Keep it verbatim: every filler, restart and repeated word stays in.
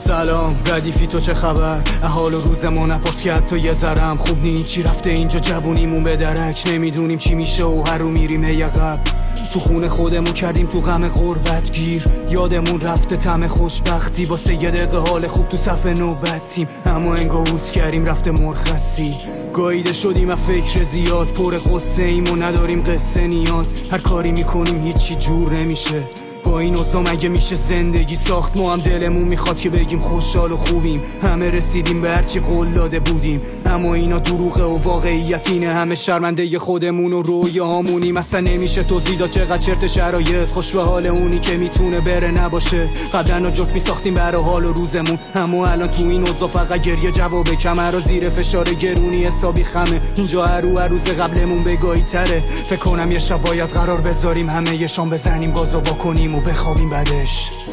سلام ردیفی تو چه خبر؟ احال و روزمون نپاس کرد تو یه ذرم خوب نی چی رفته اینجا جوونیمون به درک نمیدونیم چی میشه و هر رو میریم هی عقب تو خونه خودمون کردیم تو غم غربت گیر یادمون رفته طعم خوشبختی با سه دقیقه حال خوب تو صف نوبتیم اما انگار روز کردیم رفته مرخصی گاییده شدیم از فکر زیاد پر قصه ایم و نداریم قصه نیاز هر کاری میکنیم هیچی جور نمیشه با این اوضاع مگه میشه زندگی ساخت ما هم دلمون میخواد که بگیم خوشحال و خوبیم همه رسیدیم به هرچی قول داده بودیم اما اینا دروغه و واقعیت اینه همه شرمنده خودمون و رویاهامونیم اصلا نمیشه توضیح داد چقدر چرت شرایط خوش به حال اونی که میتونه بره نباشه قبلا جوک میساختیم برای حال و روزمون اما الان تو این اوضاع فقط گریه جواب کمر و زیر فشار گرونی حسابی خمه اینجا هر رو هر روز قبلمون بگاهی تره فکر کنم یه شب باید قرار بذاریم همه یه شام بزنیم گازو با کنیم و بخوابیم بعدش